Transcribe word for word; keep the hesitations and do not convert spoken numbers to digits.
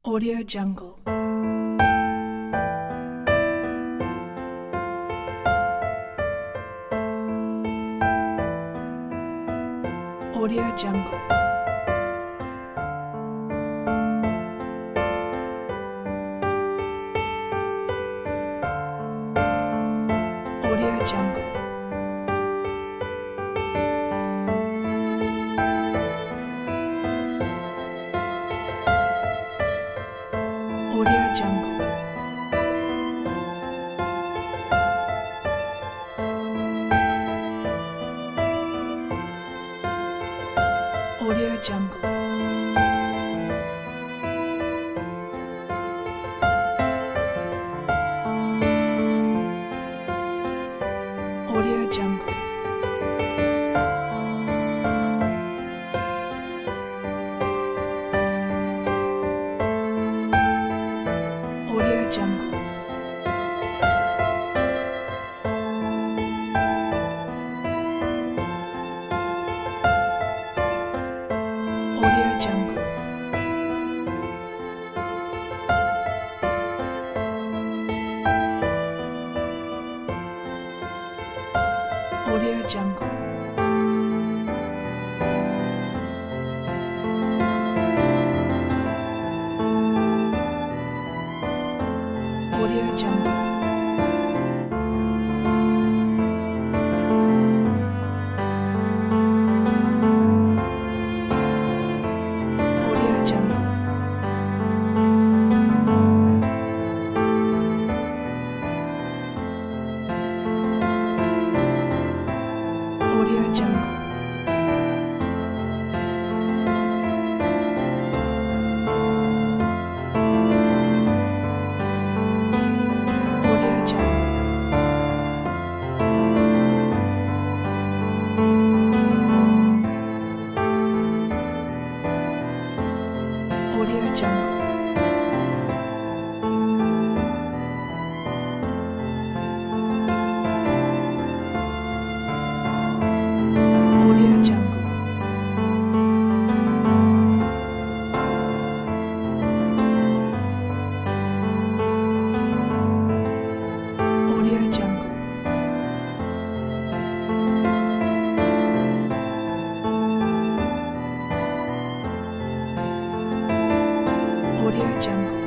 Audio Jungle. Audio Jungle. Audio Jungle. Audio Jungle. Audio Jungle. Audio Jungle. Audio Jungle. Audio Jungle. Audio Jungle. Audio Jungle. Audio Jungle. Audio Jungle. Audio Jungle. Audio Jungle. Audio Jungle. Audio Jungle.